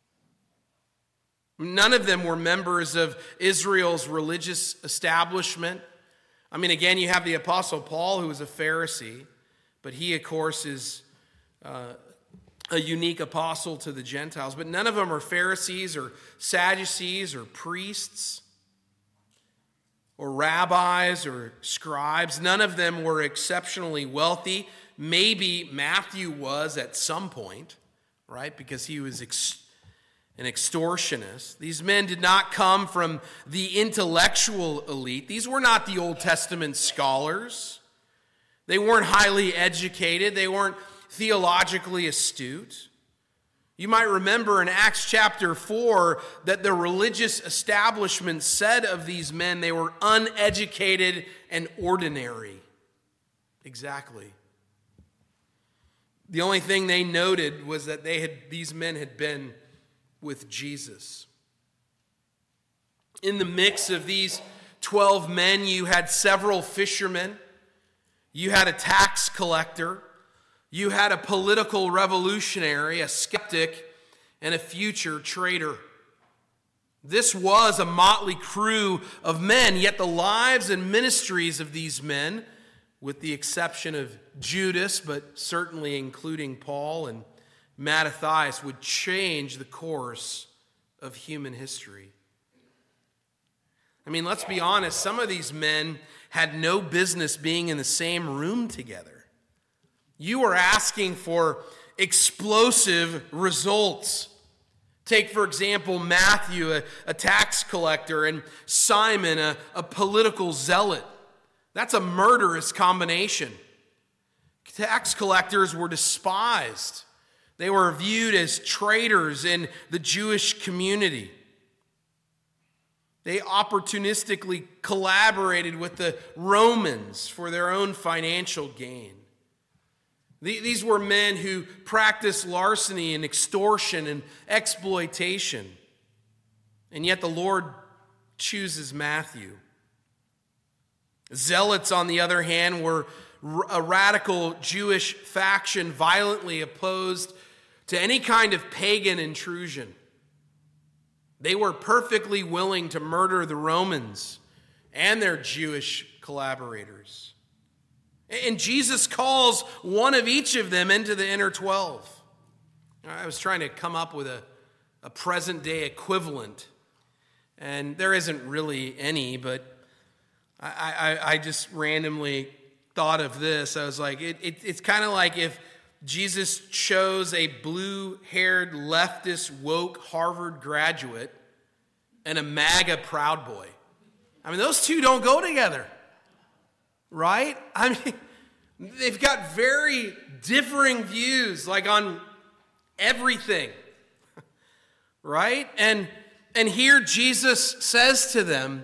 None of them were members of Israel's religious establishment. I mean, again, you have the Apostle Paul, who was a Pharisee, but he, of course, is uh, a unique apostle to the Gentiles. But none of them are Pharisees or Sadducees or priests or rabbis or scribes. None of them were exceptionally wealthy. Maybe Matthew was at some point, right? Because he was ex- an extortionist. These men did not come from the intellectual elite. These were not the Old Testament scholars. They weren't highly educated. They weren't theologically astute. You might remember in Acts chapter four that the religious establishment said of these men they were uneducated and ordinary. Exactly. The only thing they noted was that they had these men had been with Jesus. In the mix of these twelve men, you had several fishermen, you had a tax collector, you had a political revolutionary, a skeptic, and a future traitor. This was a motley crew of men, yet the lives and ministries of these men, with the exception of Judas, but certainly including Paul and Mattathias, would change the course of human history. I mean, let's be honest, some of these men had no business being in the same room together. You are asking for explosive results. Take, for example, Matthew, a, a tax collector, and Simon, a, a political zealot. That's a murderous combination. Tax collectors were despised. They were viewed as traitors in the Jewish community. They opportunistically collaborated with the Romans for their own financial gain. These were men who practiced larceny and extortion and exploitation. And yet the Lord chooses Matthew. Zealots, on the other hand, were a radical Jewish faction violently opposed to any kind of pagan intrusion. They were perfectly willing to murder the Romans and their Jewish collaborators. And Jesus calls one of each of them into the inner twelve. I was trying to come up with a, a present-day equivalent, and there isn't really any, but I, I, I just randomly thought of this. I was like, it, it, it's kind of like if Jesus chose a blue-haired, leftist, woke Harvard graduate and a MAGA Proud Boy. I mean, those two don't go together, right? I mean, they've got very differing views, like on everything, right? And, and here Jesus says to them,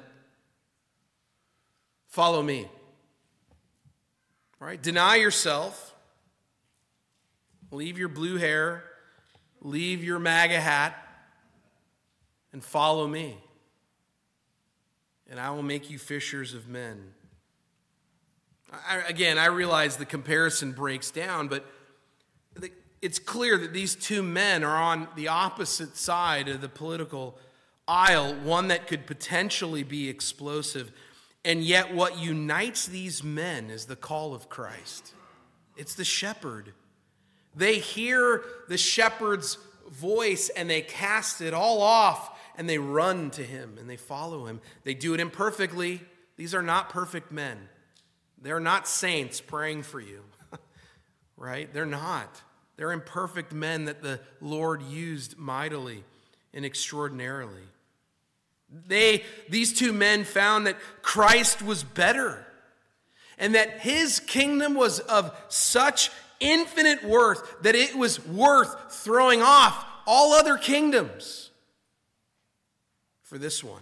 follow me. All right, deny yourself. Leave your blue hair. Leave your MAGA hat. And follow me. And I will make you fishers of men. I, again, I realize the comparison breaks down, but it's clear that these two men are on the opposite side of the political aisle, one that could potentially be explosive. And yet what unites these men is the call of Christ. It's the shepherd. They hear the shepherd's voice and they cast it all off and they run to him and they follow him. They do it imperfectly. These are not perfect men. They're not saints praying for you, right? They're not. They're imperfect men that the Lord used mightily and extraordinarily. They, these two men found that Christ was better. And that his kingdom was of such infinite worth that it was worth throwing off all other kingdoms for this one.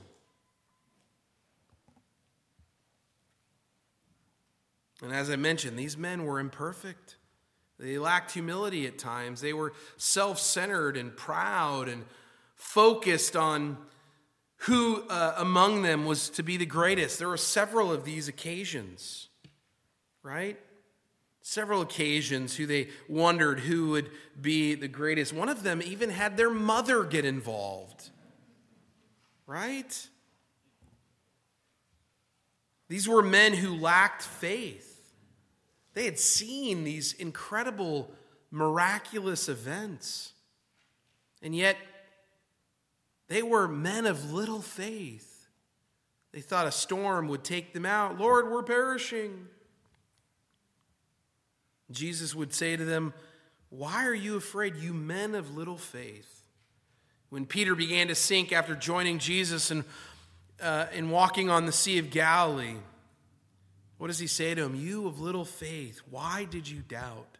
And as I mentioned, these men were imperfect. They lacked humility at times. They were self-centered and proud and focused on who uh, among them was to be the greatest. There were several of these occasions, right? Several occasions who they wondered who would be the greatest. One of them even had their mother get involved, right? These were men who lacked faith. They had seen these incredible, miraculous events. And yet, they were men of little faith. They thought a storm would take them out. Lord, we're perishing. Jesus would say to them, why are you afraid, you men of little faith? When Peter began to sink after joining Jesus and Uh, in walking on the Sea of Galilee, what does he say to him? You of little faith, why did you doubt?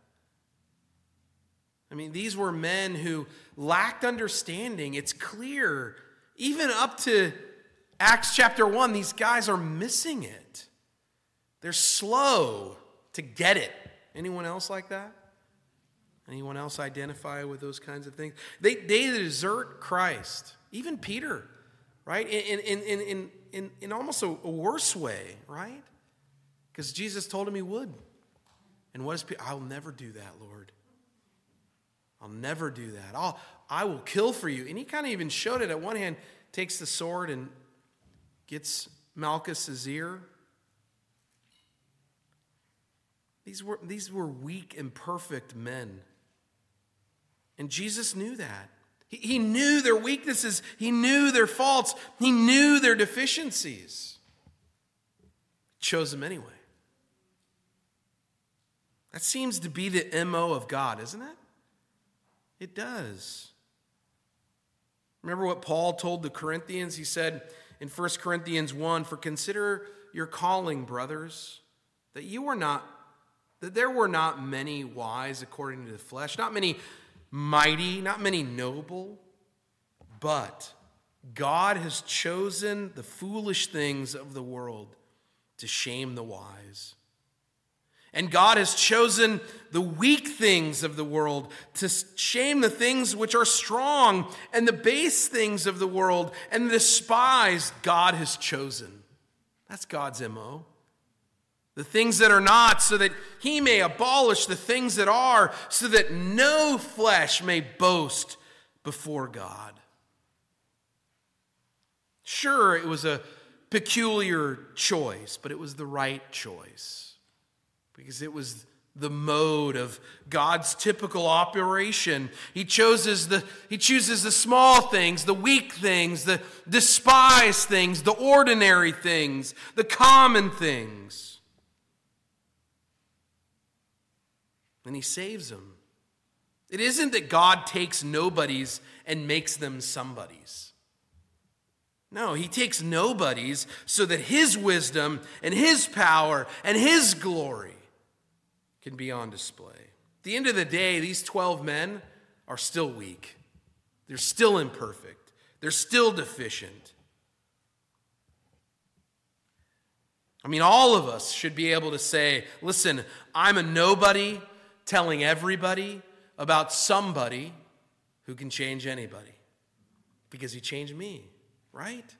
I mean, these were men who lacked understanding. It's clear, even up to Acts chapter one, these guys are missing it. They're slow to get it. Anyone else like that? Anyone else identify with those kinds of things? They, they desert Christ. Even Peter. Right? In, in, in, in, in, in almost a, a worse way, right? Because Jesus told him he would. And what is Peter? I'll never do that, Lord. I'll never do that. I'll, I will kill for you. And he kind of even showed it. At one hand, takes the sword and gets Malchus's ear. These were, these were weak, imperfect men. And Jesus knew that. He knew their weaknesses. He knew their faults. He knew their deficiencies. He chose them anyway. That seems to be the M O of God, isn't it? It does. Remember what Paul told the Corinthians? He said in First Corinthians one, for consider your calling, brothers, that you were not, that there were not many wise according to the flesh, not many mighty, not many noble, but God has chosen the foolish things of the world to shame the wise. And God has chosen the weak things of the world to shame the things which are strong, and the base things of the world and the despised God has chosen. That's God's M O. The things that are not, so that he may abolish the things that are, so that no flesh may boast before God. Sure, it was a peculiar choice, but it was the right choice. Because it was the mode of God's typical operation. He chooses the, he chooses the small things, the weak things, the despised things, the ordinary things, the common things. And he saves them. It isn't that God takes nobodies and makes them somebodies. No, he takes nobodies so that his wisdom and his power and his glory can be on display. At the end of the day, these twelve men are still weak. They're still imperfect. They're still deficient. I mean, all of us should be able to say, listen, I'm a nobody telling everybody about somebody who can change anybody. Because he changed me, right?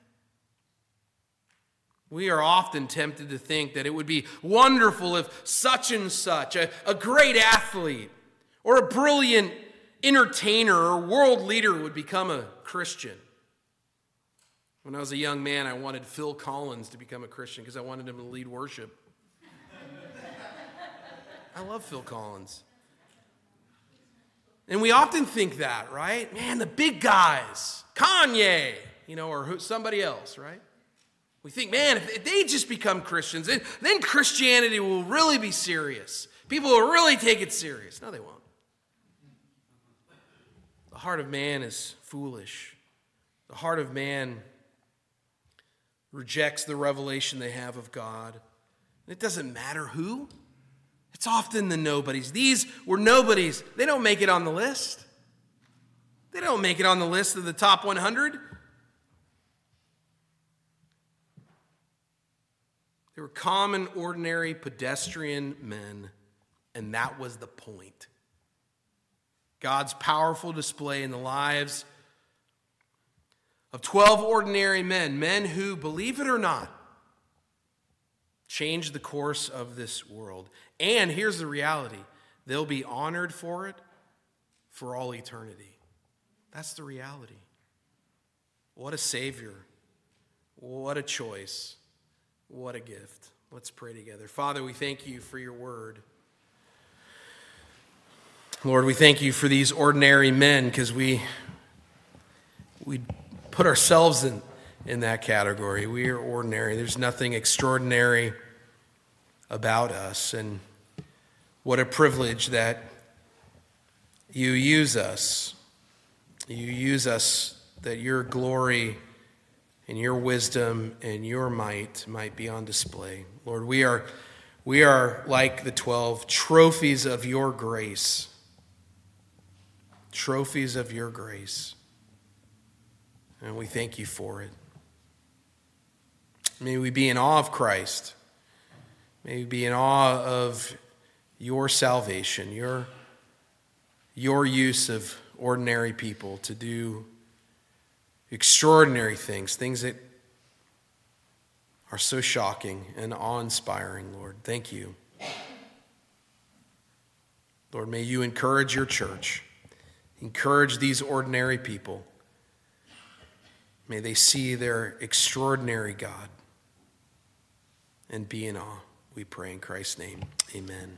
We are often tempted to think that it would be wonderful if such and such, a, a great athlete or a brilliant entertainer or world leader would become a Christian. When I was a young man, I wanted Phil Collins to become a Christian because I wanted him to lead worship. I love Phil Collins. And we often think that, right? Man, the big guys, Kanye, you know, or somebody else, right? We think, man, if they just become Christians, then, then Christianity will really be serious. People will really take it serious. No, they won't. The heart of man is foolish. The heart of man rejects the revelation they have of God. It doesn't matter who. It's often the nobodies. These were nobodies. They don't make it on the list. They don't make it on the list of the top one hundred. They were common, ordinary, pedestrian men, and that was the point. God's powerful display in the lives of twelve ordinary men, men who, believe it or not, changed the course of this world. And here's the reality: they'll be honored for it for all eternity. That's the reality. What a Savior. What a choice. What a gift. Let's pray together. Father, we thank you for your word. Lord, we thank you for these ordinary men, because we we put ourselves in, in that category. We are ordinary. There's nothing extraordinary about us. And what a privilege that you use us. You use us that your glory and your wisdom and your might might be on display. Lord, we are we are like the twelve, trophies of your grace. Trophies of your grace. And we thank you for it. May we be in awe of Christ. May we be in awe of your salvation, your, your use of ordinary people to do extraordinary things, things that are so shocking and awe-inspiring, Lord. Thank you. Lord, may you encourage your church. Encourage these ordinary people. May they see their extraordinary God and be in awe. We pray in Christ's name. Amen.